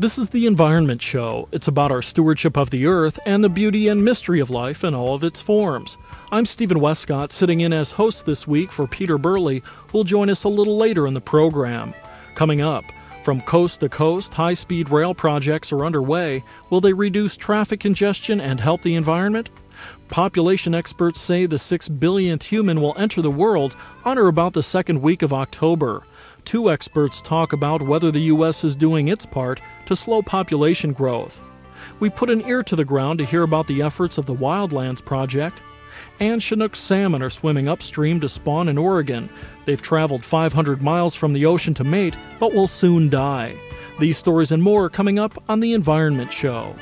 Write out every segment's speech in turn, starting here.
This is the Environment Show. It's about our stewardship of the earth and the beauty and mystery of life in all of its forms. I'm Stephen Westcott, sitting in as host this week for Peter Burley, who will join us a little later in the program. Coming up, from coast to coast, high-speed rail projects are underway. Will they reduce traffic congestion and help the environment? Population experts say the 6 billionth human will enter the world on or about the second week of October. Two experts talk about whether the U.S. is doing its part to slow population growth. We put an ear to the ground to hear about the efforts of the Wildlands Project. And Chinook salmon are swimming upstream to spawn in Oregon. They've traveled 500 miles from the ocean to mate, but will soon die. These stories and more coming up on The Environment Show.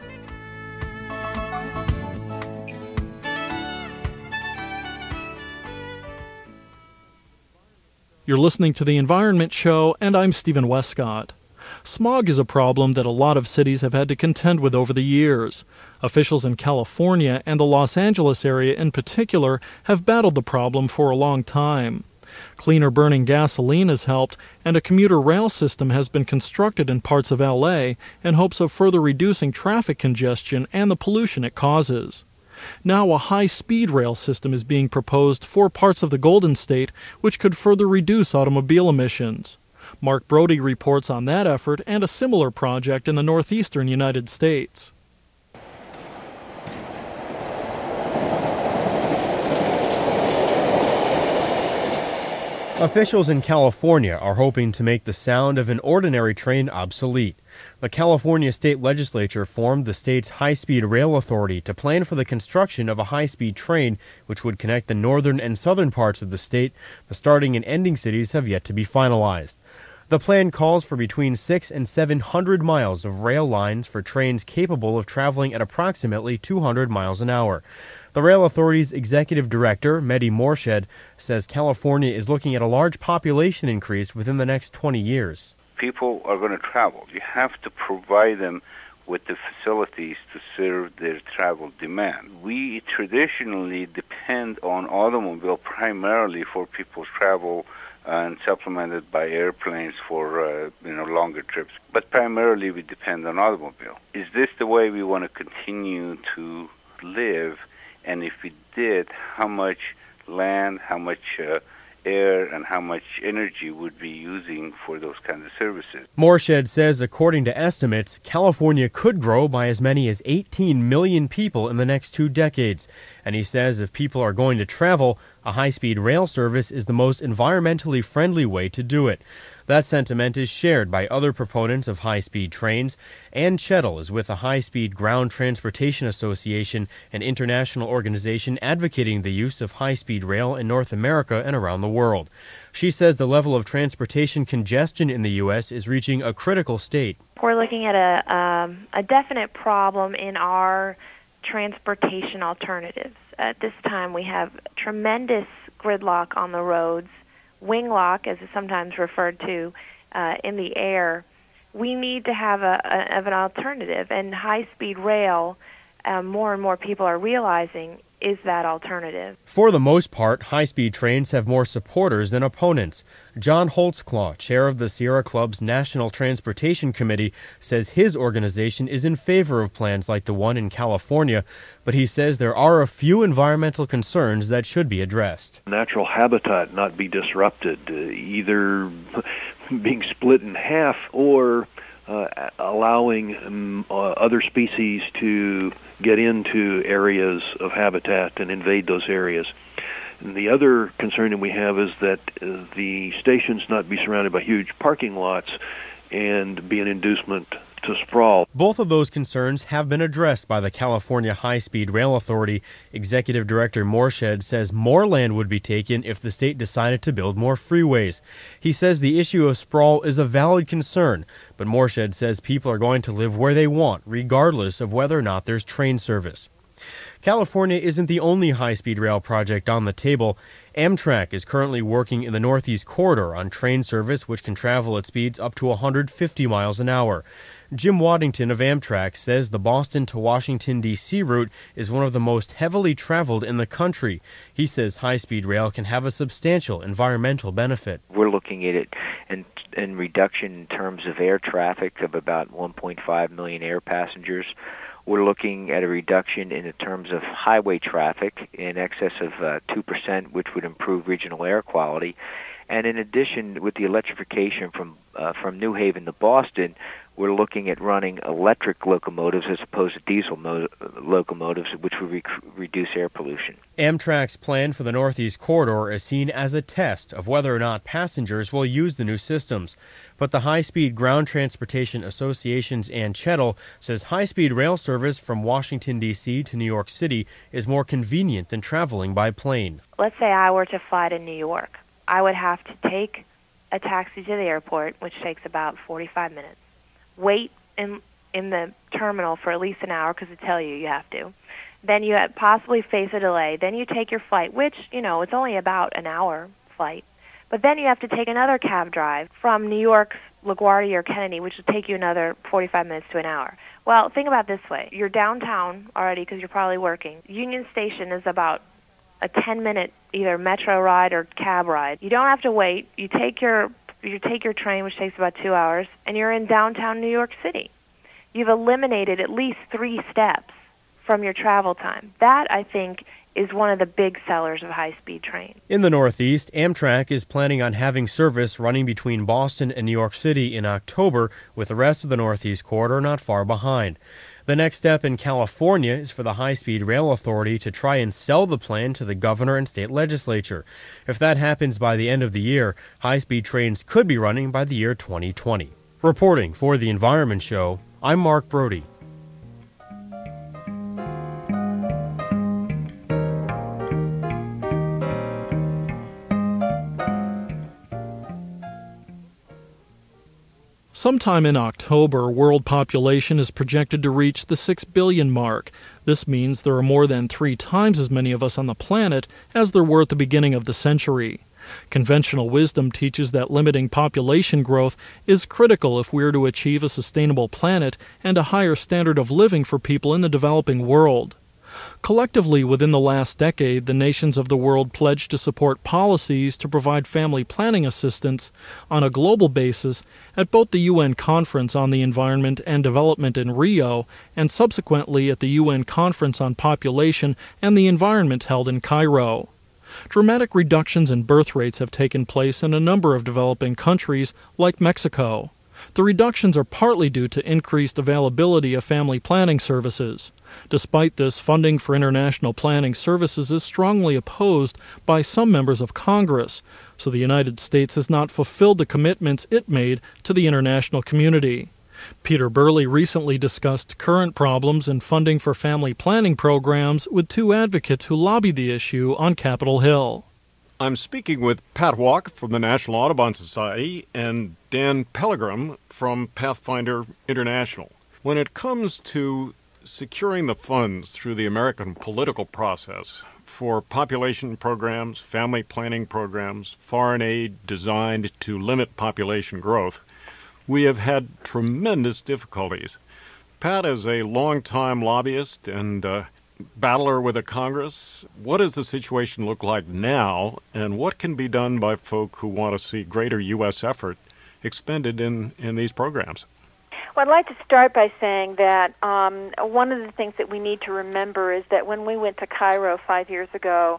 You're listening to The Environment Show, and I'm Stephen Westcott. Smog is a problem that a lot of cities have had to contend with over the years. Officials in California and the Los Angeles area in particular have battled the problem for a long time. Cleaner burning gasoline has helped, and a commuter rail system has been constructed in parts of LA in hopes of further reducing traffic congestion and the pollution it causes. Now a high-speed rail system is being proposed for parts of the Golden State, which could further reduce automobile emissions. Mark Brody reports on that effort and a similar project in the northeastern United States. Officials in California are hoping to make the sound of an ordinary train obsolete. The California State Legislature formed the state's high-speed rail authority to plan for the construction of a high-speed train which would connect the northern and southern parts of the state. The starting and ending cities have yet to be finalized. The plan calls for between 600 and 700 miles of rail lines for trains capable of traveling at approximately 200 miles an hour. The Rail Authority's executive director, Mehdi Morshed, says California is looking at a large population increase within the next 20 years. People are going to travel. You have to provide them with the facilities to serve their travel demand. We traditionally depend on automobile primarily for people's travel and supplemented by airplanes for longer trips. But primarily we depend on automobile. Is this the way we want to continue to live? And if we did, how much land, how much air, and how much energy would be using for those kinds of services? Morshed says, according to estimates, California could grow by as many as 18 million people in the next 2 decades. And he says if people are going to travel, a high-speed rail service is the most environmentally friendly way to do it. That sentiment is shared by other proponents of high-speed trains. Ann Chettle is with the High-Speed Ground Transportation Association, an international organization advocating the use of high-speed rail in North America and around the world. She says the level of transportation congestion in the U.S. is reaching a critical state. We're looking at a definite problem in our transportation alternatives. At this time, we have tremendous gridlock on the roads, winglock, as it's sometimes referred to, in the air. We need to have an alternative, and high-speed rail, more and more people are realizing, is that alternative. For the most part, high-speed trains have more supporters than opponents. John Holtzclaw, chair of the Sierra Club's National Transportation Committee, says his organization is in favor of plans like the one in California, but he says there are a few environmental concerns that should be addressed. Natural habitat not be disrupted, either being split in half or allowing other species to get into areas of habitat and invade those areas. And the other concern that we have is that the stations not be surrounded by huge parking lots and be an inducement to sprawl. Both of those concerns have been addressed by the California High-Speed Rail Authority. Executive Director Morshed says more land would be taken if the state decided to build more freeways. He says the issue of sprawl is a valid concern, but Morshed says people are going to live where they want, regardless of whether or not there's train service. California isn't the only high-speed rail project on the table. Amtrak is currently working in the Northeast Corridor on train service which can travel at speeds up to 150 miles an hour. Jim Waddington of Amtrak says the Boston to Washington, D.C. route is one of the most heavily traveled in the country. He says high-speed rail can have a substantial environmental benefit. We're looking at it in reduction in terms of air traffic of about 1.5 million air passengers. We're looking at a reduction in terms of highway traffic in excess of 2%, which would improve regional air quality. And in addition, with the electrification from New Haven to Boston, we're looking at running electric locomotives as opposed to diesel locomotives, which would reduce air pollution. Amtrak's plan for the Northeast Corridor is seen as a test of whether or not passengers will use the new systems. But the High Speed Ground Transportation Association's Ann Chettle says high-speed rail service from Washington, D.C. to New York City is more convenient than traveling by plane. Let's say I were to fly to New York. I would have to take a taxi to the airport, which takes about 45 minutes. Wait in the terminal for at least an hour because they tell you have to. Then you possibly face a delay. Then you take your flight, which, it's only about an hour flight. But then you have to take another cab drive from New York's LaGuardia or Kennedy, which will take you another 45 minutes to an hour. Well, think about it this way. You're downtown already because you're probably working. Union Station is about a 10-minute either metro ride or cab ride. You don't have to wait. You take your train, which takes about 2 hours, and you're in downtown New York City. You've eliminated at least 3 steps from your travel time. That, I think, is one of the big sellers of high-speed trains. In the Northeast, Amtrak is planning on having service running between Boston and New York City in October, with the rest of the Northeast Corridor not far behind. The next step in California is for the High-Speed Rail Authority to try and sell the plan to the governor and state legislature. If that happens by the end of the year, high-speed trains could be running by the year 2020. Reporting for The Environment Show, I'm Mark Brody. Sometime in October, world population is projected to reach the 6 billion mark. This means there are more than 3 times as many of us on the planet as there were at the beginning of the century. Conventional wisdom teaches that limiting population growth is critical if we are to achieve a sustainable planet and a higher standard of living for people in the developing world. Collectively, within the last decade, the nations of the world pledged to support policies to provide family planning assistance on a global basis at both the UN Conference on the Environment and Development in Rio and subsequently at the UN Conference on Population and the Environment held in Cairo. Dramatic reductions in birth rates have taken place in a number of developing countries like Mexico. The reductions are partly due to increased availability of family planning services. Despite this, funding for international planning services is strongly opposed by some members of Congress, so the United States has not fulfilled the commitments it made to the international community. Peter Burley recently discussed current problems in funding for family planning programs with 2 advocates who lobbied the issue on Capitol Hill. I'm speaking with Pat Walk from the National Audubon Society and Dan Pellegrim from Pathfinder International. When it comes to securing the funds through the American political process for population programs, family planning programs, foreign aid designed to limit population growth, we have had tremendous difficulties. Pat is a longtime lobbyist and battler with the Congress. What does the situation look like now, and what can be done by folk who want to see greater U.S. effort expended in these programs? Well, I'd like to start by saying that one of the things that we need to remember is that when we went to Cairo 5 years ago,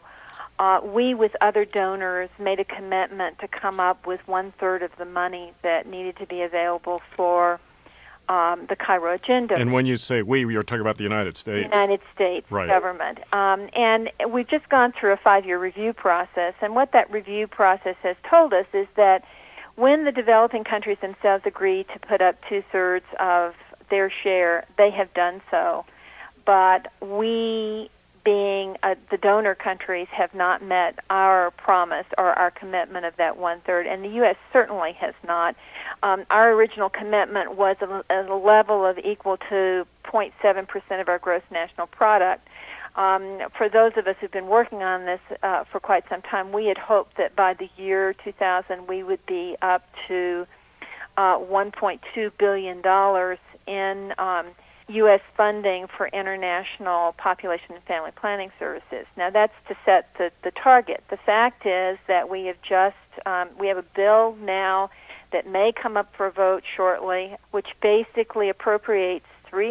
we, with other donors, made a commitment to come up with 1/3 of the money that needed to be available for the Cairo agenda. And when you say we, you're talking about the United States. The United States government. And we've just gone through a 5-year review process, and what that review process has told us is that when the developing countries themselves agree to put up 2/3 of their share, they have done so. But we, being the donor countries, have not met our promise or our commitment of that 1/3, and the U.S. certainly has not. Our original commitment was a level of equal to 0.7% of our gross national product. For those of us who've been working on this for quite some time, we had hoped that by the year 2000 we would be up to $1.2 billion in U.S. funding for international population and family planning services. Now, that's to set the target. The fact is that we have we have a bill now that may come up for a vote shortly, which basically appropriates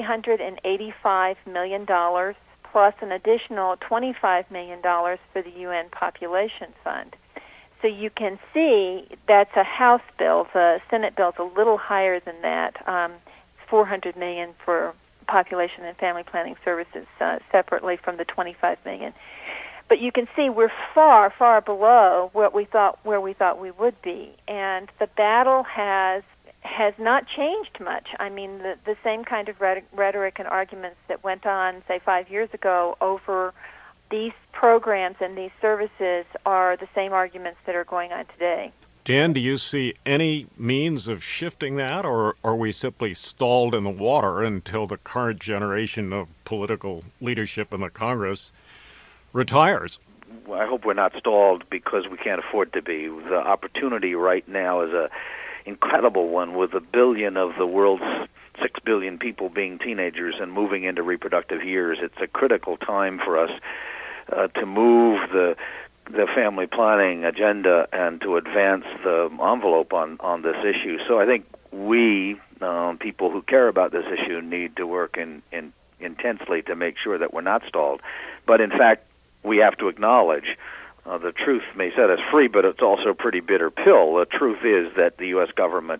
$385 million plus an additional $25 million for the UN Population Fund. So you can see that's a House bill. The Senate bill is a little higher than that. It's $400 million for population and family planning services separately from the $25 million. But you can see we're far, far below where we thought we would be, and the battle has not changed much. I mean, the same kind of rhetoric and arguments that went on, say, 5 years ago over these programs and these services are the same arguments that are going on today. Dan, do you see any means of shifting that, or are we simply stalled in the water until the current generation of political leadership in the Congress retires? I hope we're not stalled because we can't afford to be. The opportunity right now is a incredible one, with 1 billion of the world's 6 billion people being teenagers and moving into reproductive years. It's a critical time for us to move the family planning agenda and to advance the envelope on this issue. So I think we, people who care about this issue, need to work intensely to make sure that we're not stalled. But in fact, we have to acknowledge the truth may set us free, but it's also a pretty bitter pill. The truth is that the U.S. government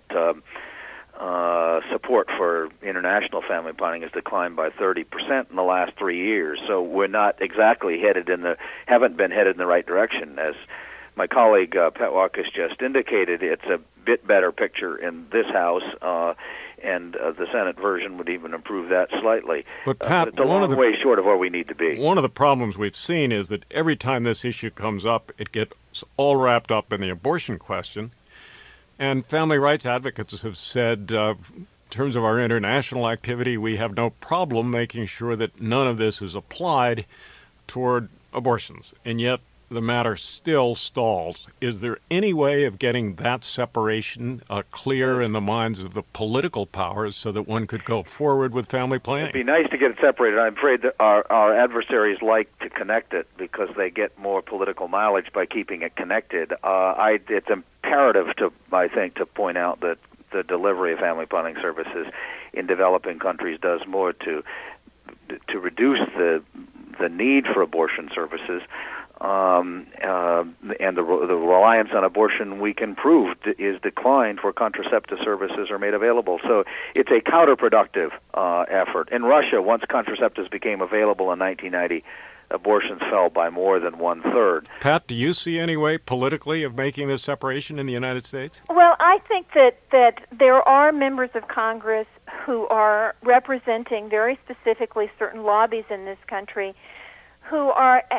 support for international family planning has declined by 30% in the last 3 years. So we're not exactly haven't been headed in the right direction. As my colleague Pat Walkus just indicated, it's a bit better picture in this House, and the Senate version would even improve that slightly. But Pat, it's a long way short of where we need to be. One of the problems we've seen is that every time this issue comes up, it gets all wrapped up in the abortion question. And family rights advocates have said, in terms of our international activity, we have no problem making sure that none of this is applied toward abortions. And yet the matter still stalls. Is there any way of getting that separation clear in the minds of the political powers so that one could go forward with family planning? It'd be nice to get it separated. I'm afraid that our adversaries like to connect it because they get more political mileage by keeping it connected. It's imperative to point out that the delivery of family planning services in developing countries does more to reduce the need for abortion services. And the reliance on abortion, we can prove, is declined where contraceptive services are made available. So it's a counterproductive effort. In Russia, once contraceptives became available in 1990, abortions fell by more than 1/3. Pat, do you see any way politically of making this separation in the United States? Well, I think that there are members of Congress who are representing very specifically certain lobbies in this country who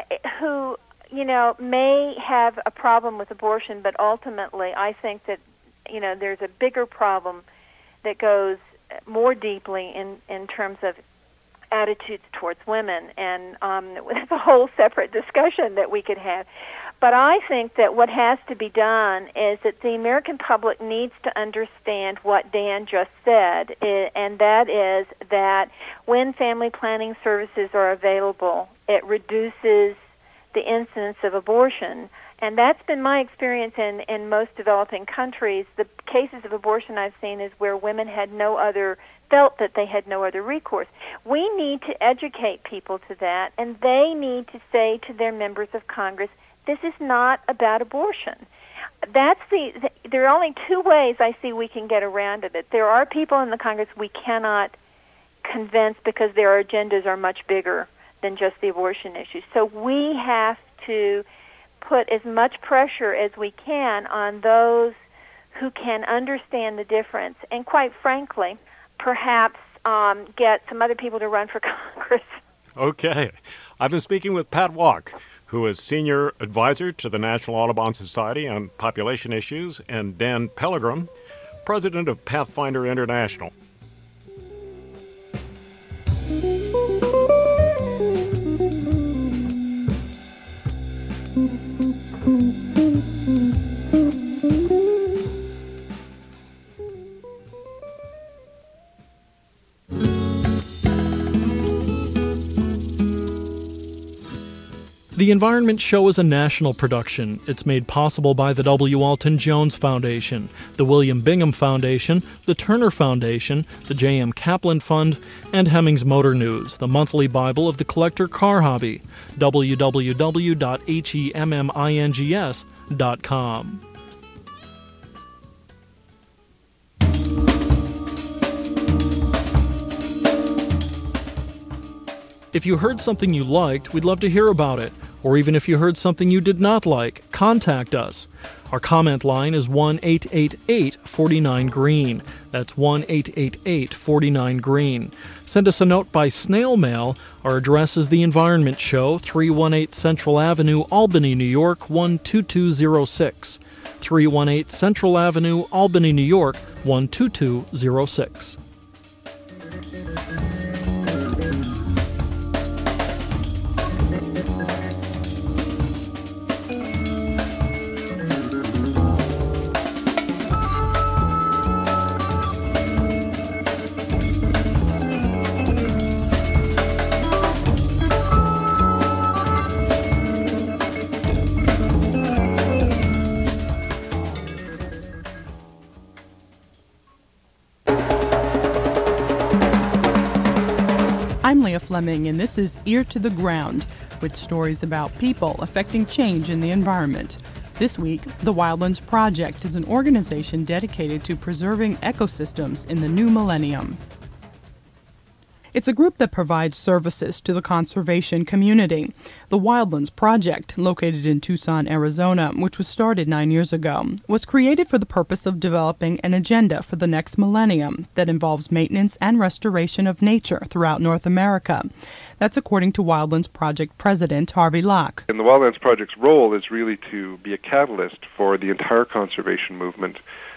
may have a problem with abortion, but ultimately I think that, there's a bigger problem that goes more deeply in terms of attitudes towards women, and it's a whole separate discussion that we could have. But I think that what has to be done is that the American public needs to understand what Dan just said, and that is that when family planning services are available, it reduces the incidence of abortion. And that's been my experience in most developing countries. The cases of abortion I've seen is where women felt that they had no other recourse. We need to educate people to that, and they need to say to their members of Congress, this is not about abortion. There are only two ways I see we can get around it. There are people in the Congress we cannot convince because their agendas are much bigger than just the abortion issue. So we have to put as much pressure as we can on those who can understand the difference, and quite frankly, perhaps get some other people to run for Congress. Okay. I've been speaking with Pat Walk, who is Senior Advisor to the National Audubon Society on population issues, and Dan Pellegrim, President of Pathfinder International. The Environment Show is a national production. It's made possible by the W. Alton Jones Foundation, the William Bingham Foundation, the Turner Foundation, the J.M. Kaplan Fund, and Hemmings Motor News, the monthly Bible of the collector car hobby. www.hemmings.com. If you heard something you liked, we'd love to hear about it. Or even if you heard something you did not like, contact us. Our comment line is 1-888-49-GREEN. That's 1-888-49-GREEN. Send us a note by snail mail. Our address is The Environment Show, 318 Central Avenue, Albany, New York, 12206. 318 Central Avenue, Albany, New York, 12206. I'm Leah Fleming, and this is Ear to the Ground, with stories about people affecting change in the environment. This week, the Wildlands Project is an organization dedicated to preserving ecosystems in the new millennium. It's a group that provides services to the conservation community. The Wildlands Project, located in Tucson, Arizona, which was started 9 years ago, was created for the purpose of developing an agenda for the next millennium that involves maintenance and restoration of nature throughout North America. That's according to Wildlands Project President Harvey Locke. And the Wildlands Project's role is really to be a catalyst for the entire conservation movement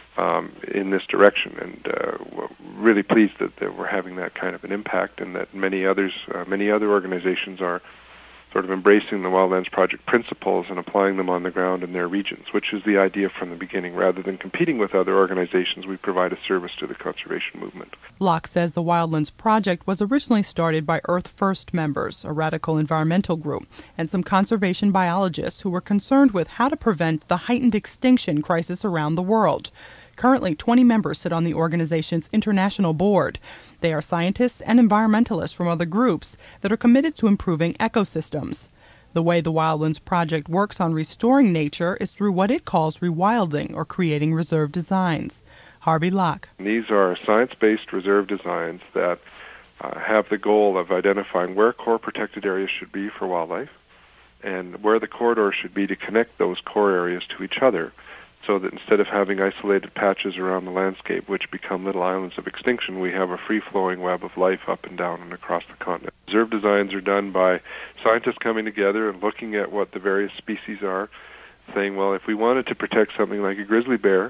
in this direction, and we're really pleased that we're having that kind of an impact, and that many other organizations are sort of embracing the Wildlands Project principles and applying them on the ground in their regions, which is the idea from the beginning. Rather than competing with other organizations, we provide a service to the conservation movement. Locke says the Wildlands Project was originally started by Earth First members, a radical environmental group, and some conservation biologists who were concerned with how to prevent the heightened extinction crisis around the world. Currently, 20 members sit on the organization's international board. They are scientists and environmentalists from other groups that are committed to improving ecosystems. The way the Wildlands Project works on restoring nature is through what it calls rewilding, or creating reserve designs. Harvey Locke. These are science-based reserve designs that have the goal of identifying where core protected areas should be for wildlife and where the corridors should be to connect those core areas to each other, so that instead of having isolated patches around the landscape which become little islands of extinction, we have a free-flowing web of life up and down and across the continent. Reserve designs are done by scientists coming together and looking at what the various species are, saying, well, if we wanted to protect something like a grizzly bear,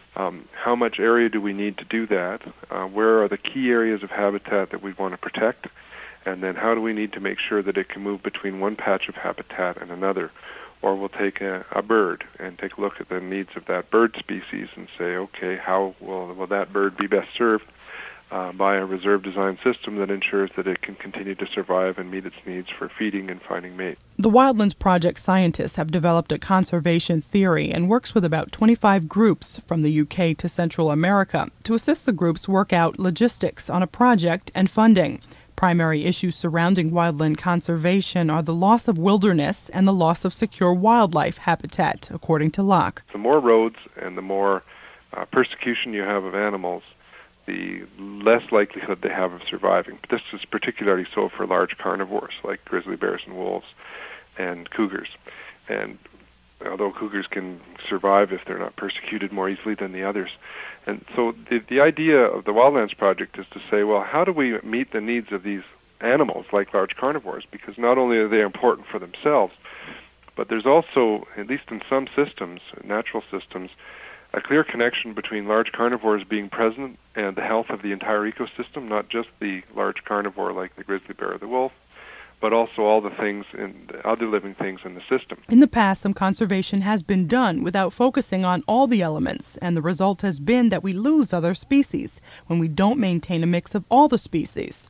how much area do we need to do that? Where are the key areas of habitat that we want to protect? And then how do we need to make sure that it can move between one patch of habitat and another? Or we'll take a bird and take a look at the needs of that bird species and say, okay, how will that bird be best served by a reserve design system that ensures that it can continue to survive and meet its needs for feeding and finding mates. The Wildlands Project scientists have developed a conservation theory and works with about 25 groups from the UK to Central America to assist the groups work out logistics on a project and funding. Primary issues surrounding wildland conservation are the loss of wilderness and the loss of secure wildlife habitat, according to Locke. The more roads and the more persecution you have of animals, the less likelihood they have of surviving. But this is particularly so for large carnivores like grizzly bears and wolves and cougars. And although cougars can survive if they're not persecuted more easily than the others. And so the idea of the Wildlands Project is to say, well, how do we meet the needs of these animals like large carnivores? Because not only are they important for themselves, but there's also, at least in some systems, natural systems, a clear connection between large carnivores being present and the health of the entire ecosystem, not just the large carnivore like the grizzly bear or the wolf, but also all the things and other living things in the system. In the past, some conservation has been done without focusing on all the elements, and the result has been that we lose other species when we don't maintain a mix of all the species.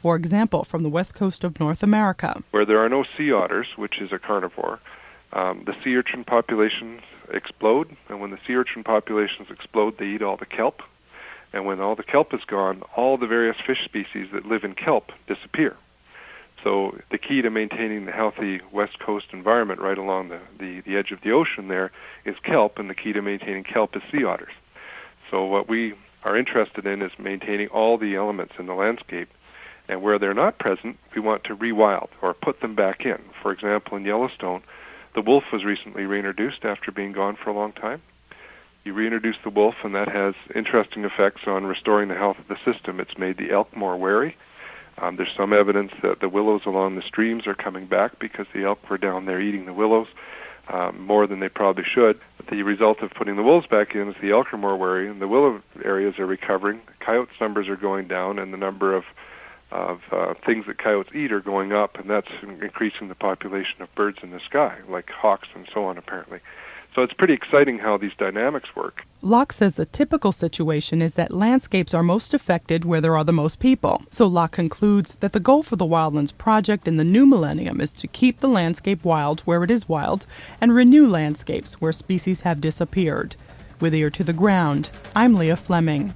For example, from the west coast of North America, where there are no sea otters, which is a carnivore, the sea urchin populations explode, and when the sea urchin populations explode, they eat all the kelp, and when all the kelp is gone, all the various fish species that live in kelp disappear. So the key to maintaining the healthy west coast environment right along the edge of the ocean there is kelp, and the key to maintaining kelp is sea otters. So what we are interested in is maintaining all the elements in the landscape, and where they're not present, we want to rewild or put them back in. For example, in Yellowstone, the wolf was recently reintroduced after being gone for a long time. You reintroduce the wolf, and that has interesting effects on restoring the health of the system. It's made the elk more wary. There's some evidence that the willows along the streams are coming back because the elk were down there eating the willows more than they probably should. But the result of putting the wolves back in is the elk are more wary, and the willow areas are recovering. Coyotes' numbers are going down, and the number of things that coyotes eat are going up, and that's increasing the population of birds in the sky, like hawks and so on, apparently. So it's pretty exciting how these dynamics work. Locke says the typical situation is that landscapes are most affected where there are the most people. So Locke concludes that the goal for the Wildlands Project in the new millennium is to keep the landscape wild where it is wild and renew landscapes where species have disappeared. With Ear to the Ground, I'm Leah Fleming.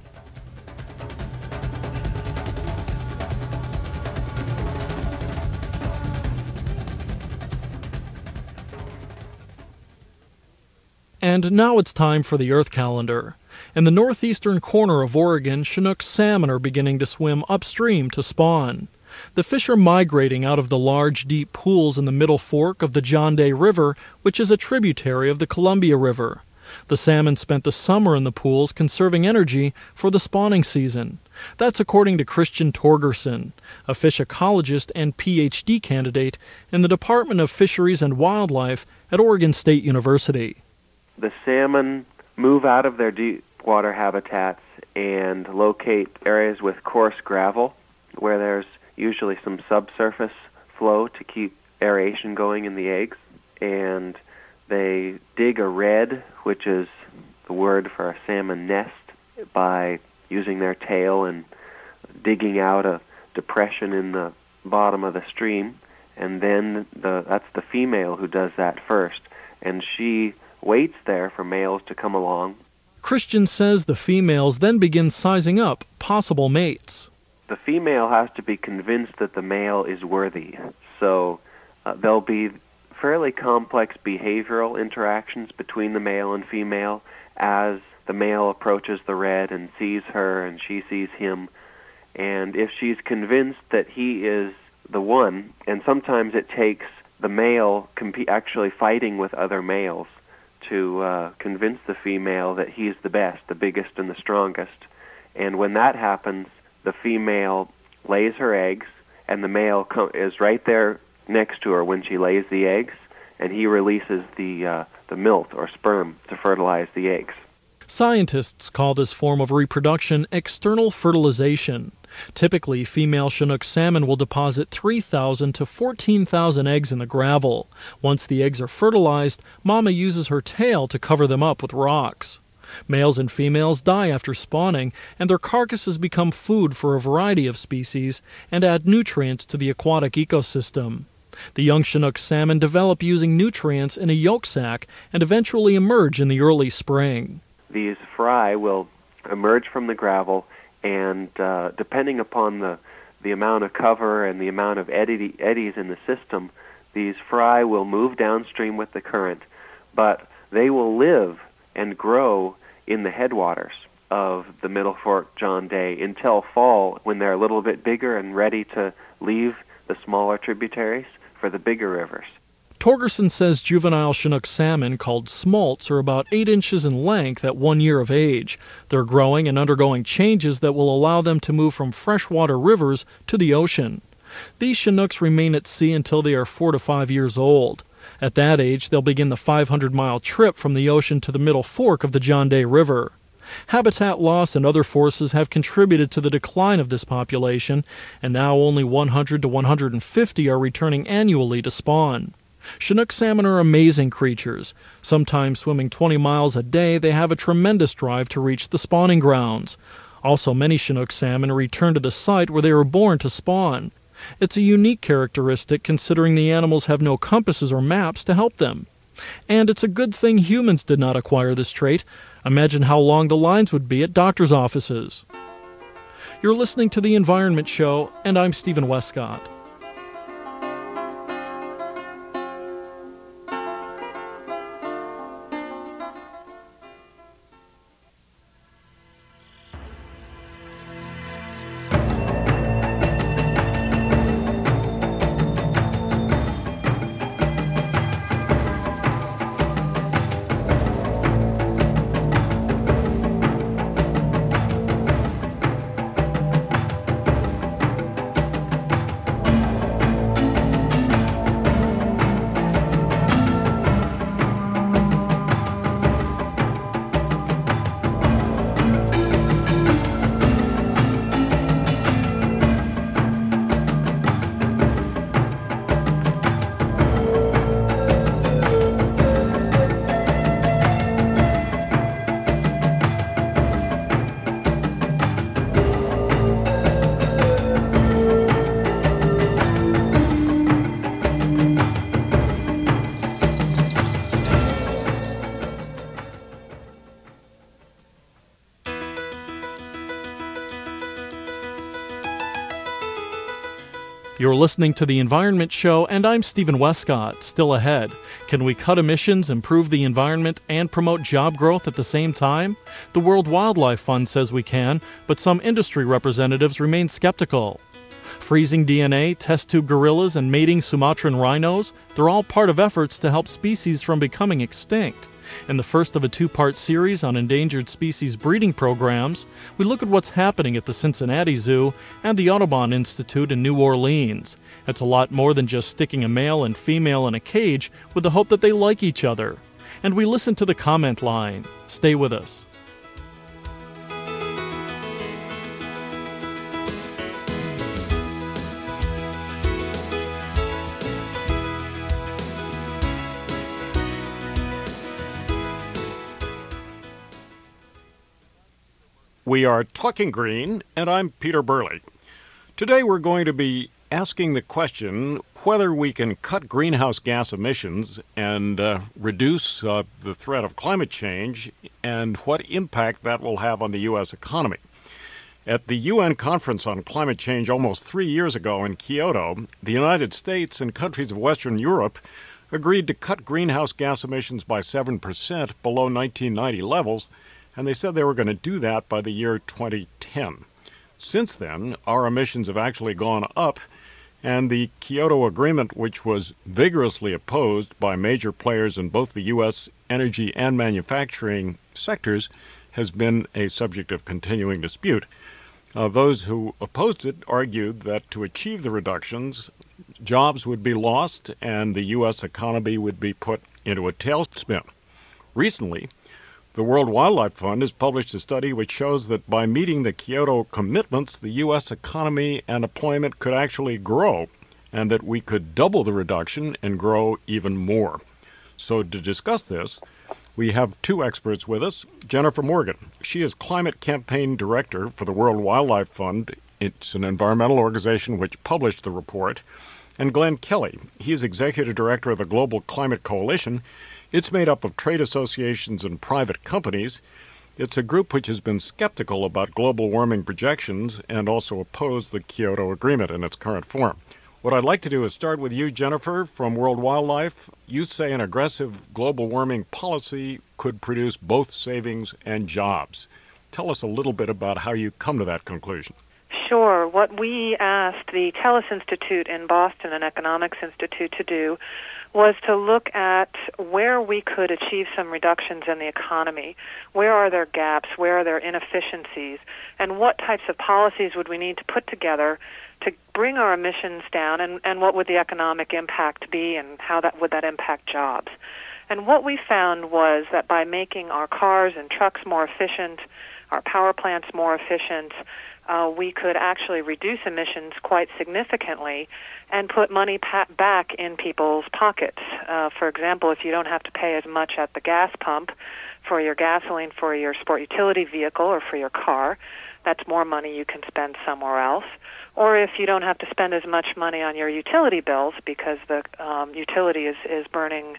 And now it's time for the Earth Calendar. In the northeastern corner of Oregon, Chinook salmon are beginning to swim upstream to spawn. The fish are migrating out of the large, deep pools in the middle fork of the John Day River, which is a tributary of the Columbia River. The salmon spent the summer in the pools conserving energy for the spawning season. That's according to Christian Torgerson, a fish ecologist and Ph.D. candidate in the Department of Fisheries and Wildlife at Oregon State University. The salmon move out of their deep water habitats and locate areas with coarse gravel where there's usually some subsurface flow to keep aeration going in the eggs. And they dig a redd, which is the word for a salmon nest, by using their tail and digging out a depression in the bottom of the stream. And then that's the female who does that first. And she waits there for males to come along. Christian says the females then begin sizing up possible mates. The female has to be convinced that the male is worthy. So there'll be fairly complex behavioral interactions between the male and female as the male approaches the redd and sees her and she sees him. And if she's convinced that he is the one, and sometimes it takes the male actually fighting with other males to convince the female that he's the best, the biggest, and the strongest. And when that happens, the female lays her eggs, and the male is right there next to her when she lays the eggs, and he releases the milt or sperm to fertilize the eggs. Scientists call this form of reproduction external fertilization. Typically, female Chinook salmon will deposit 3,000 to 14,000 eggs in the gravel. Once the eggs are fertilized, mama uses her tail to cover them up with rocks. Males and females die after spawning, and their carcasses become food for a variety of species and add nutrients to the aquatic ecosystem. The young Chinook salmon develop using nutrients in a yolk sac and eventually emerge in the early spring. These fry will emerge from the gravel, and depending upon the amount of cover and the amount of eddies in the system, these fry will move downstream with the current, but they will live and grow in the headwaters of the Middle Fork John Day until fall, when they're a little bit bigger and ready to leave the smaller tributaries for the bigger rivers. Torgerson says juvenile Chinook salmon, called smolts, are about 8 inches in length at 1 year of age. They're growing and undergoing changes that will allow them to move from freshwater rivers to the ocean. These Chinooks remain at sea until they are 4 to 5 years old. At that age, they'll begin the 500-mile trip from the ocean to the Middle Fork of the John Day River. Habitat loss and other forces have contributed to the decline of this population, and now only 100 to 150 are returning annually to spawn. Chinook salmon are amazing creatures. Sometimes swimming 20 miles a day, they have a tremendous drive to reach the spawning grounds. Also, many Chinook salmon return to the site where they were born to spawn. It's a unique characteristic considering the animals have no compasses or maps to help them. And it's a good thing humans did not acquire this trait. Imagine how long the lines would be at doctors' offices. You're listening to The Environment Show, and I'm Stephen Westcott. You're listening to The Environment Show, and I'm Stephen Westcott. Still ahead, can we cut emissions, improve the environment, and promote job growth at the same time? The World Wildlife Fund says we can, but some industry representatives remain skeptical. Freezing DNA, test tube gorillas, and mating Sumatran rhinos, they're all part of efforts to help species from becoming extinct. In the first of a two-part series on endangered species breeding programs, we look at what's happening at the Cincinnati Zoo and the Audubon Institute in New Orleans. It's a lot more than just sticking a male and female in a cage with the hope that they like each other. And we listen to the comment line. Stay with us. We are Talking Green, and I'm Peter Burley. Today we're going to be asking the question whether we can cut greenhouse gas emissions and reduce the threat of climate change and what impact that will have on the U.S. economy. At the UN Conference on Climate Change almost 3 years ago in Kyoto, the United States and countries of Western Europe agreed to cut greenhouse gas emissions by 7% below 1990 levels, and they said they were going to do that by the year 2010. Since then, our emissions have actually gone up, and the Kyoto Agreement, which was vigorously opposed by major players in both the U.S. energy and manufacturing sectors, has been a subject of continuing dispute. Those who opposed it argued that to achieve the reductions, jobs would be lost and the U.S. economy would be put into a tailspin. Recently, the World Wildlife Fund has published a study which shows that by meeting the Kyoto commitments, the U.S. economy and employment could actually grow, and that we could double the reduction and grow even more. So to discuss this, we have two experts with us. Jennifer Morgan. She is Climate Campaign Director for the World Wildlife Fund. It's an environmental organization which published the report. And Glenn Kelly. He is Executive Director of the Global Climate Coalition. It's made up of trade associations and private companies. It's a group which has been skeptical about global warming projections and also opposed the Kyoto Agreement in its current form. What I'd like to do is start with you, Jennifer, from World Wildlife. You say an aggressive global warming policy could produce both savings and jobs. Tell us a little bit about how you come to that conclusion. Sure. What we asked the TELUS Institute in Boston, an economics institute, to do was to look at where we could achieve some reductions in the economy. Where are there gaps? Where are there inefficiencies? And what types of policies would we need to put together to bring our emissions down, and what would the economic impact be, and how would that impact jobs? And what we found was that by making our cars and trucks more efficient, our power plants more efficient, we could actually reduce emissions quite significantly and put money back in people's pockets. For example, if you don't have to pay as much at the gas pump for your gasoline for your sport utility vehicle or for your car, that's more money you can spend somewhere else. Or if you don't have to spend as much money on your utility bills because the utility is burning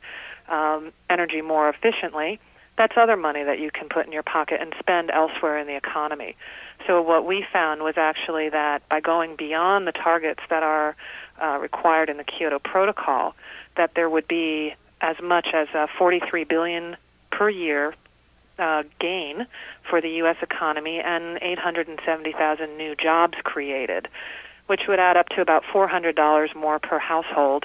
energy more efficiently, that's other money that you can put in your pocket and spend elsewhere in the economy. So what we found was actually that by going beyond the targets that are required in the Kyoto Protocol, that there would be as much as $43 billion per year gain for the U.S. economy and 870,000 new jobs created, which would add up to about $400 more per household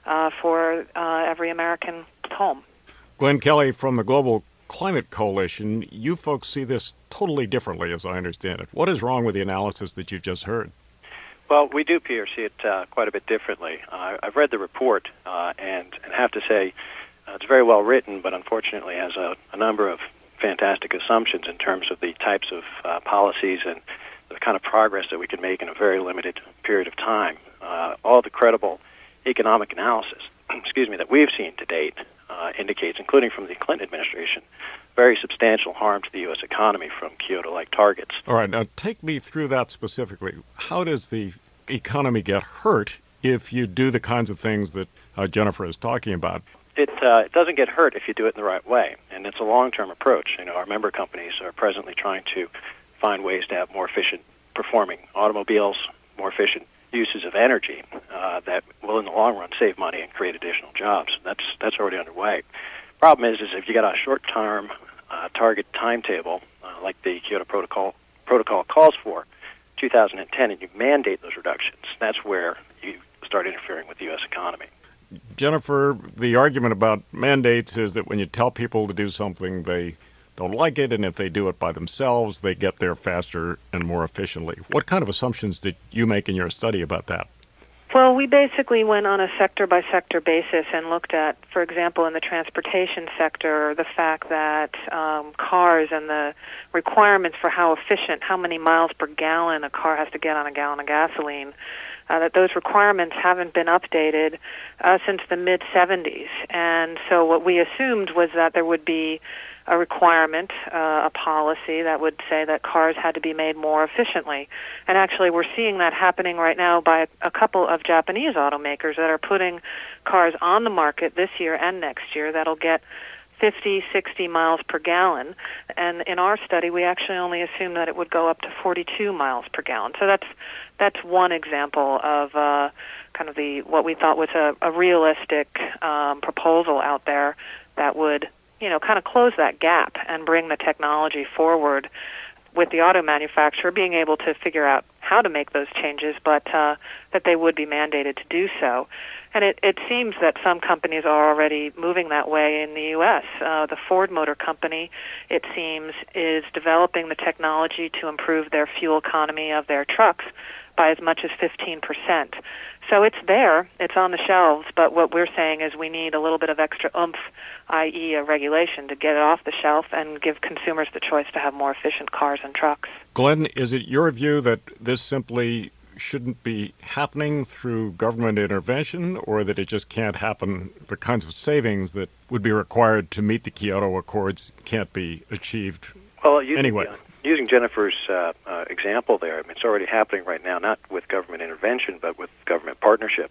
for every American home. Glenn Kelly from the Global Climate Coalition, you folks see this totally differently, as I understand it. What is wrong with the analysis that you've just heard? Well, we do, Peter, see it quite a bit differently. I've read the report and have to say it's very well written, but unfortunately has a number of fantastic assumptions in terms of the types of policies and the kind of progress that we can make in a very limited period of time. All the credible economic analysis, that we've seen to date indicates, including from the Clinton administration, very substantial harm to the U.S. economy from Kyoto-like targets. All right, now take me through that specifically. How does the economy get hurt if you do the kinds of things that Jennifer is talking about? It doesn't get hurt if you do it in the right way, and it's a long-term approach. Our member companies are presently trying to find ways to have more efficient performing automobiles, more efficient uses of energy that will, in the long run, save money and create additional jobs. That's already underway. Problem is if you got a short-term target timetable like the Kyoto Protocol calls for, 2010, and you mandate those reductions, that's where you start interfering with the U.S. economy. Jennifer, the argument about mandates is that when you tell people to do something, they don't like it, and if they do it by themselves, they get there faster and more efficiently. What kind of assumptions did you make in your study about that? Well, we basically went on a sector-by-sector basis and looked at, for example, in the transportation sector, the fact that cars and the requirements for how efficient, how many miles per gallon a car has to get on a gallon of gasoline, that those requirements haven't been updated since the mid-'70s. And so what we assumed was that there would be a requirement, a policy that would say that cars had to be made more efficiently. And actually we're seeing that happening right now by a couple of Japanese automakers that are putting cars on the market this year and next year that'll get 50, 60 miles per gallon. And in our study, we actually only assumed that it would go up to 42 miles per gallon. So that's one example of kind of what we thought was a realistic proposal out there that would kind of close that gap and bring the technology forward with the auto manufacturer being able to figure out how to make those changes, but that they would be mandated to do so. And it seems that some companies are already moving that way in the U.S. The Ford Motor Company, it seems, is developing the technology to improve their fuel economy of their trucks by as much as 15%. So it's there, it's on the shelves, but what we're saying is we need a little bit of extra oomph, i.e. a regulation, to get it off the shelf and give consumers the choice to have more efficient cars and trucks. Glenn, is it your view that this simply shouldn't be happening through government intervention, or that it just can't happen, the kinds of savings that would be required to meet the Kyoto Accords can't be achieved anyway? Using Jennifer's example there, it's already happening right now, not with government intervention, but with government partnership.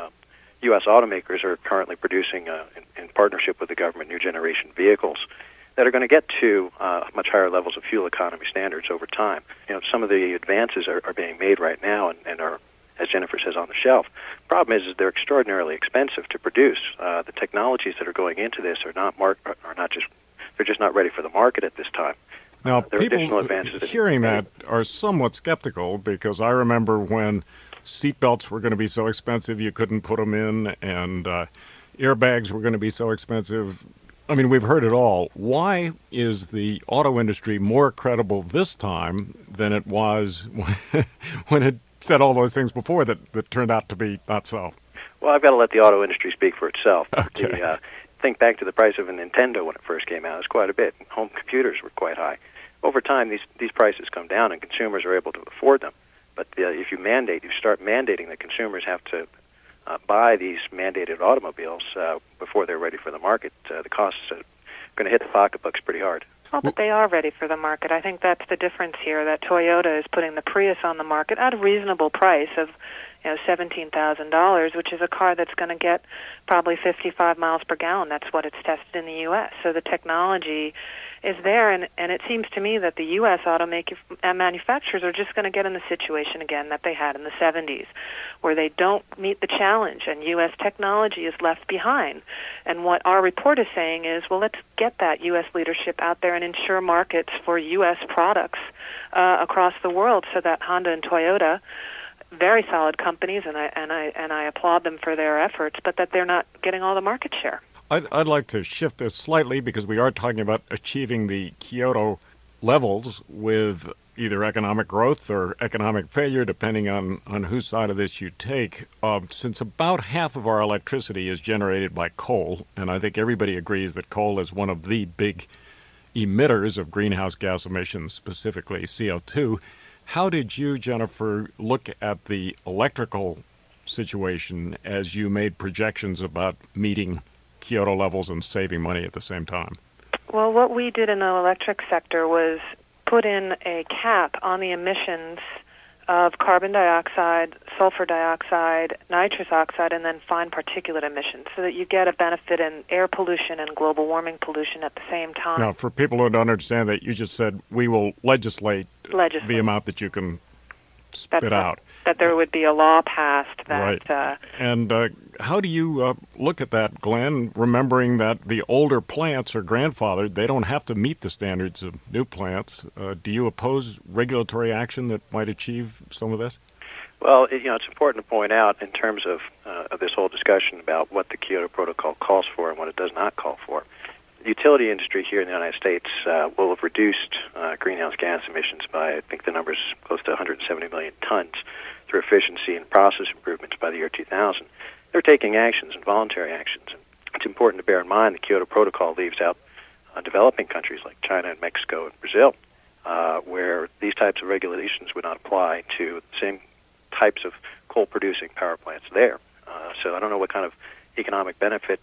U.S. automakers are currently producing, in partnership with the government, new generation vehicles that are going to get to much higher levels of fuel economy standards over time. Some of the advances are being made right now and are, as Jennifer says, on the shelf. The problem is they're extraordinarily expensive to produce. The technologies that are going into this they're just not ready for the market at this time. Now, people hearing that are somewhat skeptical, because I remember when seatbelts were going to be so expensive you couldn't put them in, and airbags were going to be so expensive. I mean, we've heard it all. Why is the auto industry more credible this time than it was when it said all those things before that turned out to be not so? Well, I've got to let the auto industry speak for itself. Okay. Think back to the price of a Nintendo when it first came out. It was quite a bit. Home computers were quite high. Over time, these prices come down, and consumers are able to afford them. But if you start mandating that consumers have to buy these mandated automobiles before they're ready for the market, the costs are going to hit the pocketbooks pretty hard. Well, but they are ready for the market. I think that's the difference here, that Toyota is putting the Prius on the market at a reasonable price of $17,000, which is a car that's going to get probably 55 miles per gallon. That's what it's tested in the U.S. So the technology is there, and it seems to me that the U.S. manufacturers are just going to get in the situation again that they had in the 70s, where they don't meet the challenge, and U.S. technology is left behind. And what our report is saying is, well, let's get that U.S. leadership out there and ensure markets for U.S. products across the world, so that Honda and Toyota, very solid companies, and I applaud them for their efforts, but that they're not getting all the market share. I'd like to shift this slightly, because we are talking about achieving the Kyoto levels with either economic growth or economic failure, depending on whose side of this you take. Since about half of our electricity is generated by coal, and I think everybody agrees that coal is one of the big emitters of greenhouse gas emissions, specifically CO2, how did you, Jennifer, look at the electrical situation as you made projections about meeting Kyoto levels and saving money at the same time? Well, what we did in the electric sector was put in a cap on the emissions of carbon dioxide, sulfur dioxide, nitrous oxide, and then fine particulate emissions, so that you get a benefit in air pollution and global warming pollution at the same time. Now, for people who don't understand that, you just said we will legislate the amount that you can spit out. That there would be a law passed that... Right. And how do you look at that, Glenn, remembering that the older plants are grandfathered? They don't have to meet the standards of new plants. Do you oppose regulatory action that might achieve some of this? Well, it's important to point out in terms of this whole discussion about what the Kyoto Protocol calls for and what it does not call for. The utility industry here in the United States will have reduced greenhouse gas emissions by, I think the number's close to 170 million tons through efficiency and process improvements by the year 2000. They're taking actions and voluntary actions. And it's important to bear in mind the Kyoto Protocol leaves out developing countries like China and Mexico and Brazil, where these types of regulations would not apply to the same types of coal-producing power plants there. So I don't know what kind of economic benefit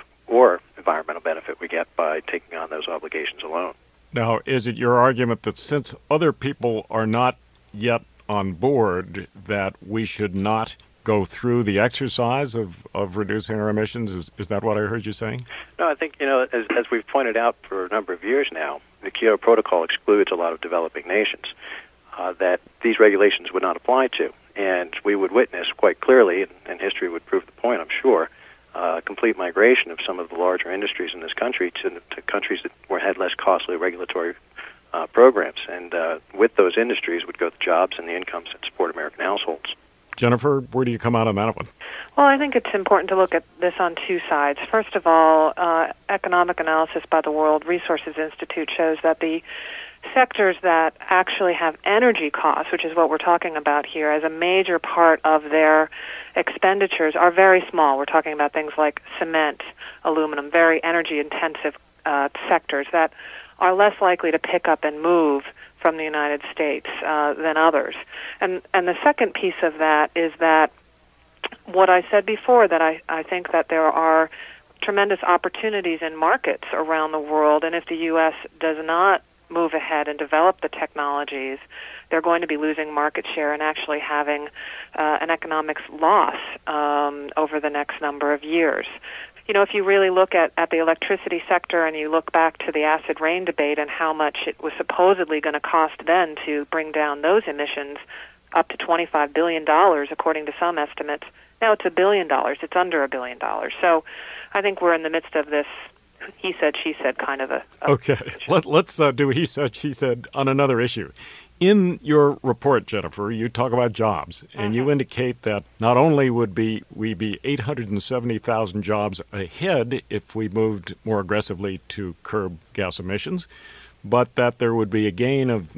or environmental benefit we get by taking on those obligations alone. Now, is it your argument that since other people are not yet on board, that we should not go through the exercise of reducing our emissions? Is that what I heard you saying? No, I think, as we've pointed out for a number of years now, the Kyoto Protocol excludes a lot of developing nations that these regulations would not apply to. And we would witness quite clearly, and history would prove the point, I'm sure, complete migration of some of the larger industries in this country to countries that had less costly regulatory programs. And with those industries would go the jobs and the incomes that support American households. Jennifer, where do you come out on that one? Well, I think it's important to look at this on two sides. First of all, economic analysis by the World Resources Institute shows that the sectors that actually have energy costs, which is what we're talking about here, as a major part of their expenditures are very small. We're talking about things like cement, aluminum, very energy-intensive sectors that are less likely to pick up and move from the United States than others. And the second piece of that is that what I said before, that I think that there are tremendous opportunities in markets around the world, and if the U.S. does not move ahead and develop the technologies, they're going to be losing market share and actually having an economics loss over the next number of years. If you really look at the electricity sector and you look back to the acid rain debate and how much it was supposedly going to cost then to bring down those emissions up to $25 billion, according to some estimates, now it's $1 billion. It's under $1 billion. So I think we're in the midst of this he said, she said kind of a Okay, let's do he said, she said on another issue. In your report, Jennifer, you talk about jobs, and you indicate that not only would we be 870,000 jobs ahead if we moved more aggressively to curb gas emissions, but that there would be a gain of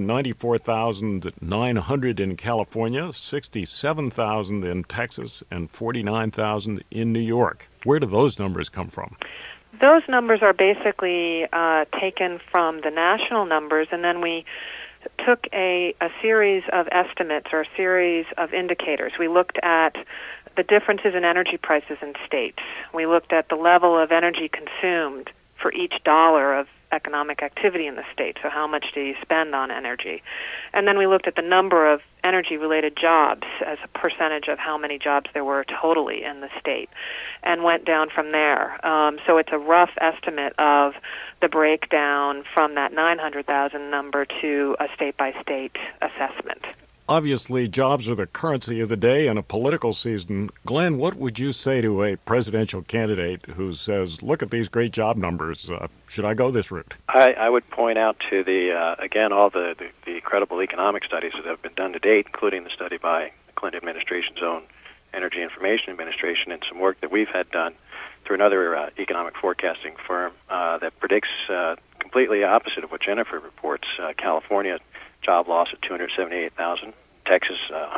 94,900 in California, 67,000 in Texas, and 49,000 in New York. Where do those numbers come from? Those numbers are basically taken from the national numbers, and then we took a series of estimates or a series of indicators. We looked at the differences in energy prices in states. We looked at the level of energy consumed for each dollar of economic activity in the state. So how much do you spend on energy? And then we looked at the number of energy-related jobs as a percentage of how many jobs there were totally in the state, and went down from there. So it's a rough estimate of the breakdown from that 900,000 number to a state-by-state assessment. Obviously, jobs are the currency of the day in a political season. Glenn, what would you say to a presidential candidate who says, look at these great job numbers, should I go this route? I would point out to again, all the incredible economic studies that have been done to date, including the study by the Clinton administration's own Energy Information Administration, and some work that we've had done through another economic forecasting firm that predicts completely opposite of what Jennifer reports. California job loss of 278,000, Texas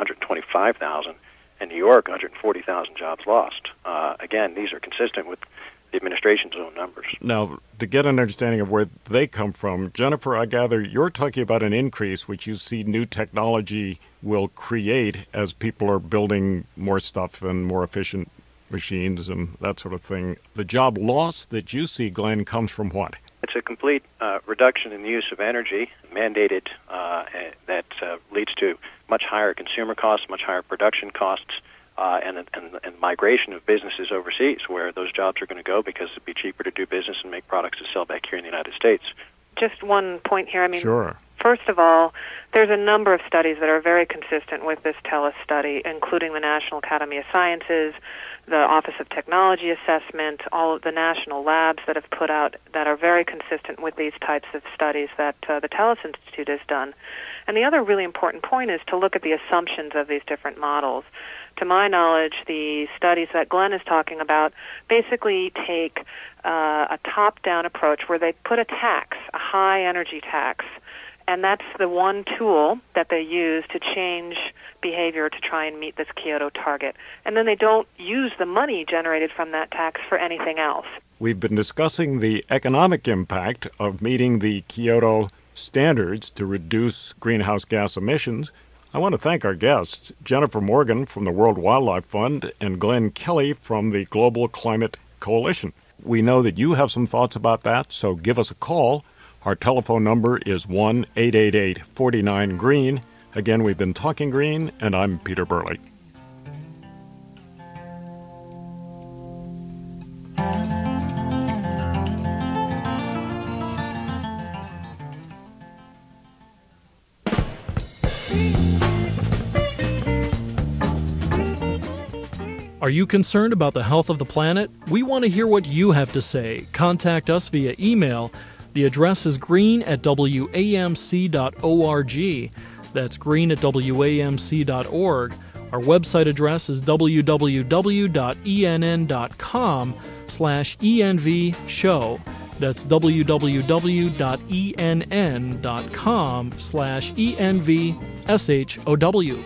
125,000, and New York 140,000 jobs lost. Again, these are consistent with the administration's own numbers. Now, to get an understanding of where they come from, Jennifer, I gather you're talking about an increase which you see new technology will create as people are building more stuff and more efficient machines and that sort of thing. The job loss that you see, Glenn, comes from what? It's a complete reduction in the use of energy mandated that leads to much higher consumer costs, much higher production costs, and migration of businesses overseas where those jobs are going to go because it'd be cheaper to do business and make products to sell back here in the United States. Just one point here. Sure. First of all, there's a number of studies that are very consistent with this TELUS study, including the National Academy of Sciences, the Office of Technology Assessment, all of the national labs that have put out that are very consistent with these types of studies that the TELUS Institute has done. And the other really important point is to look at the assumptions of these different models. To my knowledge, the studies that Glenn is talking about basically take a top-down approach where they put a tax, a high-energy tax, and that's the one tool that they use to change behavior to try and meet this Kyoto target. And then they don't use the money generated from that tax for anything else. We've been discussing the economic impact of meeting the Kyoto standards to reduce greenhouse gas emissions. I want to thank our guests, Jennifer Morgan from the World Wildlife Fund and Glenn Kelly from the Global Climate Coalition. We know that you have some thoughts about that, so give us a call. Our telephone number is 1-888-49-GREEN. Again, we've been talking green, and I'm Peter Burley. Are you concerned about the health of the planet? We want to hear what you have to say. Contact us via email. The address is green@wamc.org. That's green@wamc.org. Our website address is www.enn.com/ENV show. That's www.enn.com/ENVSHOW.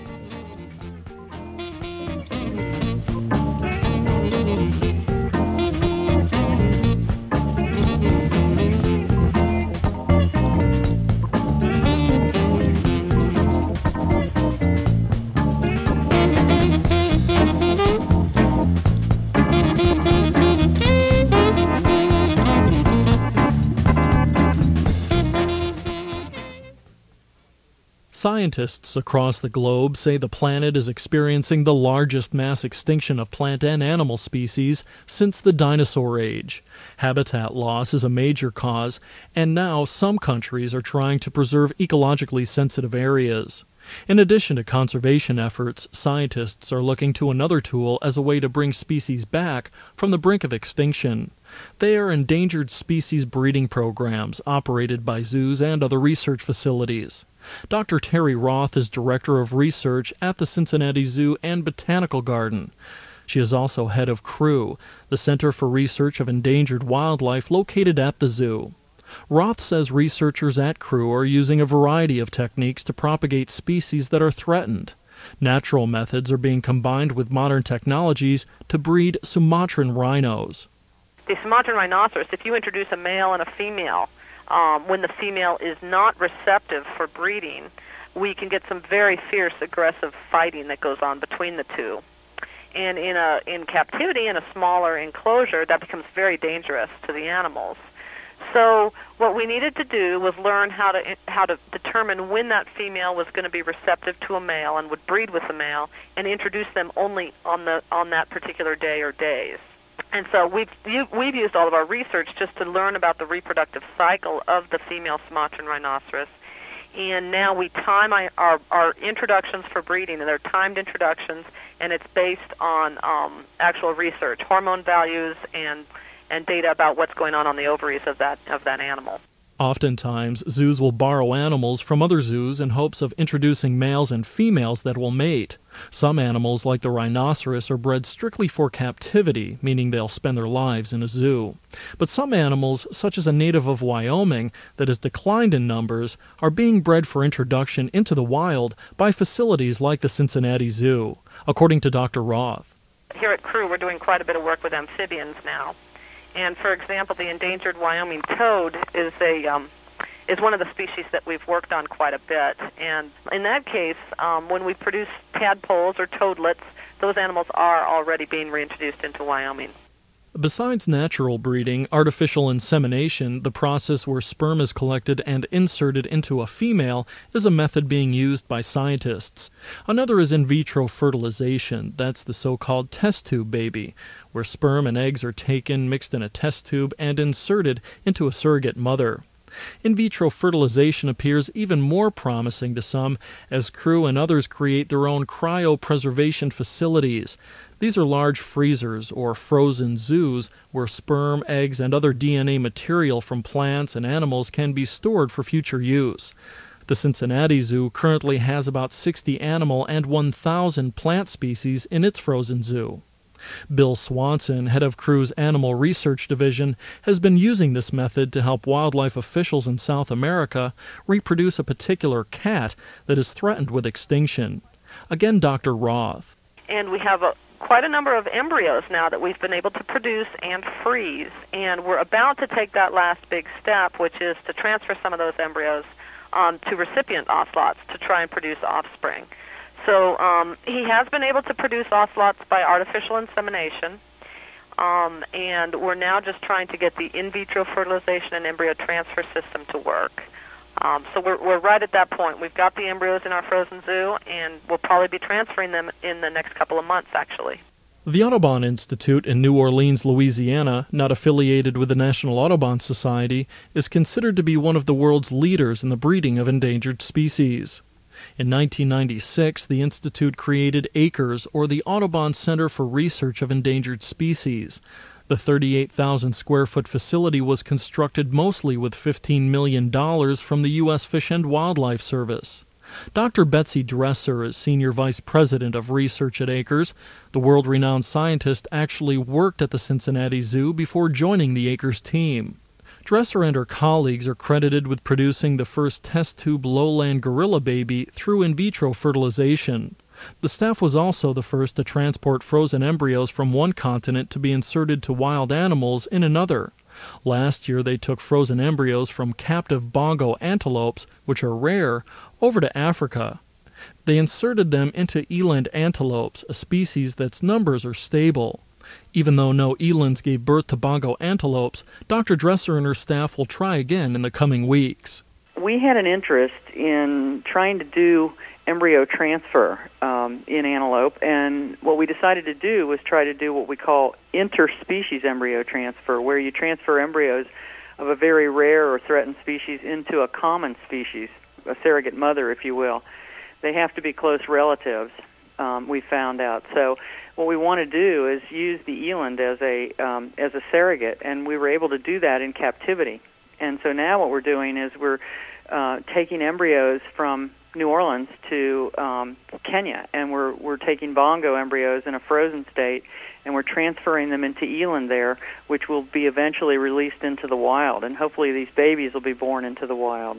Scientists across the globe say the planet is experiencing the largest mass extinction of plant and animal species since the dinosaur age. Habitat loss is a major cause, and now some countries are trying to preserve ecologically sensitive areas. In addition to conservation efforts, scientists are looking to another tool as a way to bring species back from the brink of extinction. They are endangered species breeding programs operated by zoos and other research facilities. Dr. Terry Roth is Director of Research at the Cincinnati Zoo and Botanical Garden. She is also head of CREW, the Center for Research of Endangered Wildlife located at the zoo. Roth says researchers at CREW are using a variety of techniques to propagate species that are threatened. Natural methods are being combined with modern technologies to breed Sumatran rhinos. The Sumatran rhinoceros, if you introduce a male and a female, when the female is not receptive for breeding, we can get some very fierce, aggressive fighting that goes on between the two. And in captivity, in a smaller enclosure, that becomes very dangerous to the animals. So what we needed to do was learn how to determine when that female was going to be receptive to a male and would breed with the male, and introduce them only on that particular day or days. And so we've used all of our research just to learn about the reproductive cycle of the female Sumatran rhinoceros. And now we time our introductions for breeding, and they're timed introductions, and it's based on actual research, hormone values, and data about what's going on the ovaries of that animal. Oftentimes, zoos will borrow animals from other zoos in hopes of introducing males and females that will mate. Some animals, like the rhinoceros, are bred strictly for captivity, meaning they'll spend their lives in a zoo. But some animals, such as a native of Wyoming that has declined in numbers, are being bred for introduction into the wild by facilities like the Cincinnati Zoo, according to Dr. Roth. Here at CREW, we're doing quite a bit of work with amphibians now. And for example, the endangered Wyoming toad is one of the species that we've worked on quite a bit. And in that case, when we produce tadpoles or toadlets, those animals are already being reintroduced into Wyoming. Besides natural breeding, artificial insemination, the process where sperm is collected and inserted into a female, is a method being used by scientists. Another is in vitro fertilization. That's the so-called test tube baby, where sperm and eggs are taken, mixed in a test tube, and inserted into a surrogate mother. In vitro fertilization appears even more promising to some, as CREW and others create their own cryopreservation facilities. These are large freezers, or frozen zoos, where sperm, eggs, and other DNA material from plants and animals can be stored for future use. The Cincinnati Zoo currently has about 60 animal and 1,000 plant species in its frozen zoo. Bill Swanson, head of CREW's Animal Research Division, has been using this method to help wildlife officials in South America reproduce a particular cat that is threatened with extinction. Again, Dr. Roth. And we have quite a number of embryos now that we've been able to produce and freeze, and we're about to take that last big step, which is to transfer some of those embryos to recipient ocelots to try and produce offspring. So he has been able to produce ocelots by artificial insemination, and we're now just trying to get the in vitro fertilization and embryo transfer system to work. So we're right at that point. We've got the embryos in our frozen zoo, and we'll probably be transferring them in the next couple of months, actually. The Audubon Institute in New Orleans, Louisiana, not affiliated with the National Audubon Society, is considered to be one of the world's leaders in the breeding of endangered species. In 1996, the Institute created ACRES, or the Audubon Center for Research of Endangered Species. The 38,000-square-foot facility was constructed mostly with $15 million from the U.S. Fish and Wildlife Service. Dr. Betsy Dresser is Senior Vice President of Research at ACRES. The world-renowned scientist actually worked at the Cincinnati Zoo before joining the ACRES team. Dresser and her colleagues are credited with producing the first test-tube lowland gorilla baby through in vitro fertilization. The staff was also the first to transport frozen embryos from one continent to be inserted to wild animals in another. Last year they took frozen embryos from captive bongo antelopes, which are rare, over to Africa. They inserted them into eland antelopes, a species that's numbers are stable. Even though no elands gave birth to bongo antelopes, Dr. Dresser and her staff will try again in the coming weeks. We had an interest in trying to do embryo transfer in antelope, and what we decided to do was try to do what we call interspecies embryo transfer, where you transfer embryos of a very rare or threatened species into a common species, a surrogate mother, if you will. They have to be close relatives, we found out. So what we want to do is use the eland as a surrogate, and we were able to do that in captivity. And so now what we're doing is we're taking embryos from New Orleans to Kenya, and we're taking bongo embryos in a frozen state, and we're transferring them into eland there, which will be eventually released into the wild, and hopefully these babies will be born into the wild.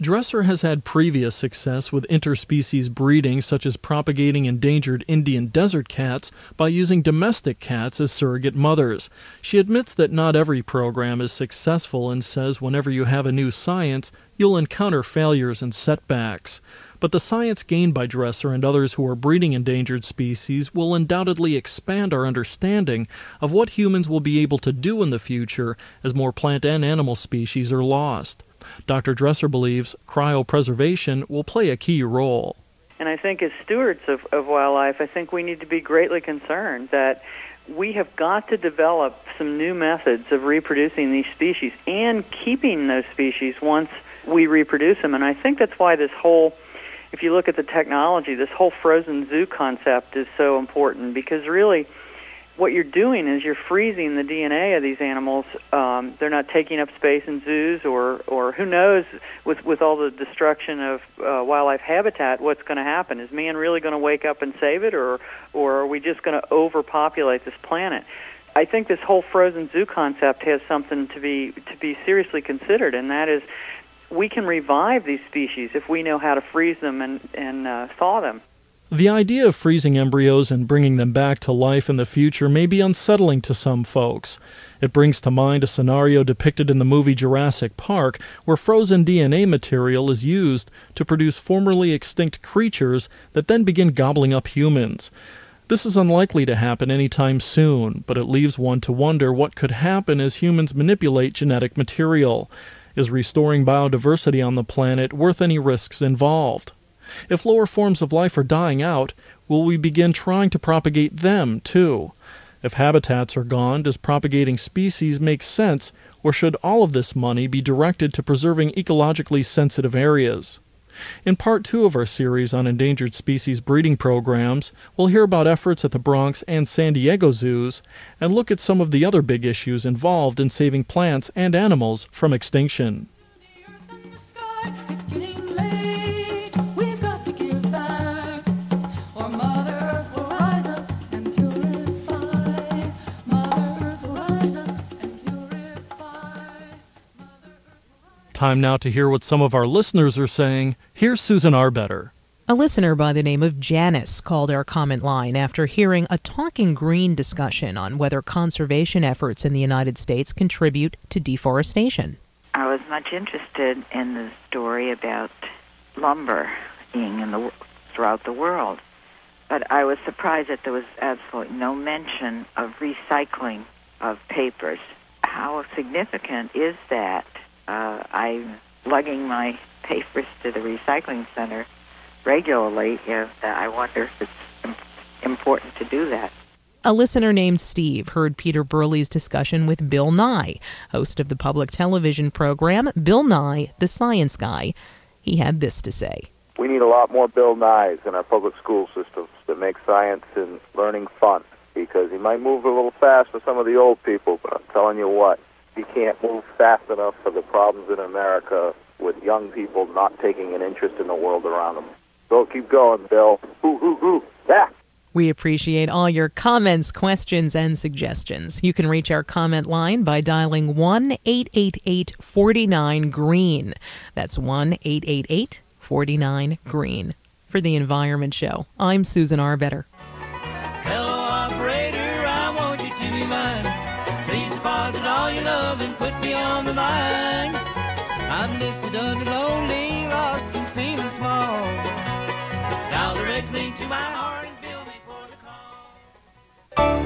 Dresser has had previous success with interspecies breeding, such as propagating endangered Indian desert cats by using domestic cats as surrogate mothers. She admits that not every program is successful and says whenever you have a new science, you'll encounter failures and setbacks. But the science gained by Dresser and others who are breeding endangered species will undoubtedly expand our understanding of what humans will be able to do in the future as more plant and animal species are lost. Dr. Dresser believes cryopreservation will play a key role. And I think as stewards of wildlife, I think we need to be greatly concerned that we have got to develop some new methods of reproducing these species and keeping those species once we reproduce them. And I think that's why this whole, if you look at the technology, this whole frozen zoo concept is so important, because really what you're doing is you're freezing the DNA of these animals. They're not taking up space in zoos, or who knows, with all the destruction of wildlife habitat, what's going to happen? Is man really going to wake up and save it, or are we just going to overpopulate this planet? I think this whole frozen zoo concept has something to be seriously considered, and that is we can revive these species if we know how to freeze them and thaw them. The idea of freezing embryos and bringing them back to life in the future may be unsettling to some folks. It brings to mind a scenario depicted in the movie Jurassic Park, where frozen DNA material is used to produce formerly extinct creatures that then begin gobbling up humans. This is unlikely to happen anytime soon, but it leaves one to wonder what could happen as humans manipulate genetic material. Is restoring biodiversity on the planet worth any risks involved? If lower forms of life are dying out, will we begin trying to propagate them, too? If habitats are gone, does propagating species make sense, or should all of this money be directed to preserving ecologically sensitive areas? In Part 2 of our series on endangered species breeding programs, we'll hear about efforts at the Bronx and San Diego zoos, and look at some of the other big issues involved in saving plants and animals from extinction. Time now to hear what some of our listeners are saying. Here's Susan Arbetter. A listener by the name of Janice called our comment line after hearing a Talking Green discussion on whether conservation efforts in the United States contribute to deforestation. I was much interested in the story about lumber being throughout the world, but I was surprised that there was absolutely no mention of recycling of papers. How significant is that? I'm lugging my papers to the recycling center regularly, and I wonder if it's important to do that. A listener named Steve heard Peter Burley's discussion with Bill Nye, host of the public television program Bill Nye, the Science Guy. He had this to say. We need a lot more Bill Nyes in our public school systems that make science and learning fun, because he might move a little fast for some of the old people, but I'm telling you what, he can't move fast enough for the problems in America with young people not taking an interest in the world around them. So keep going, Bill. Ooh, ooh, ooh. Yeah. We appreciate all your comments, questions, and suggestions. You can reach our comment line by dialing 1-888-49-GREEN. That's 1-888-49-GREEN. For The Environment Show, I'm Susan Arbetter. Hello, operator, I want you to be mine. Please deposit all your love and put me on the line. I'm listed under lonely, lost and feeling small. Dial directly to my heart and bill me for the call.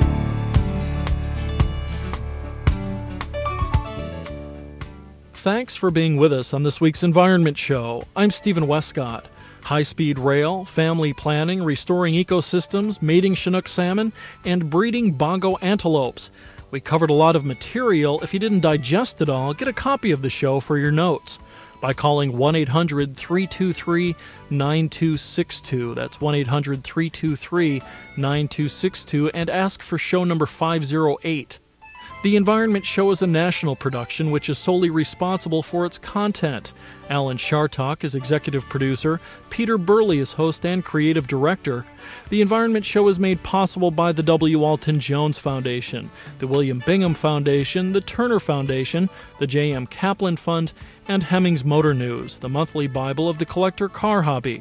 Thanks for being with us on this week's Environment Show. I'm Stephen Westcott. High-speed rail, family planning, restoring ecosystems, mating Chinook salmon, and breeding bongo antelopes. We covered a lot of material. If you didn't digest it all, get a copy of the show for your notes by calling 1-800-323-9262. That's 1-800-323-9262, and ask for show number 508. The Environment Show is a national production which is solely responsible for its content. Alan Chartock is executive producer. Peter Burley is host and creative director. The Environment Show is made possible by the W. Alton Jones Foundation, the William Bingham Foundation, the Turner Foundation, the J.M. Kaplan Fund, and Hemmings Motor News, the monthly Bible of the collector car hobby,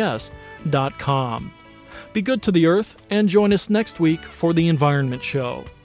www.hemmings.com. Be good to the earth and join us next week for The Environment Show.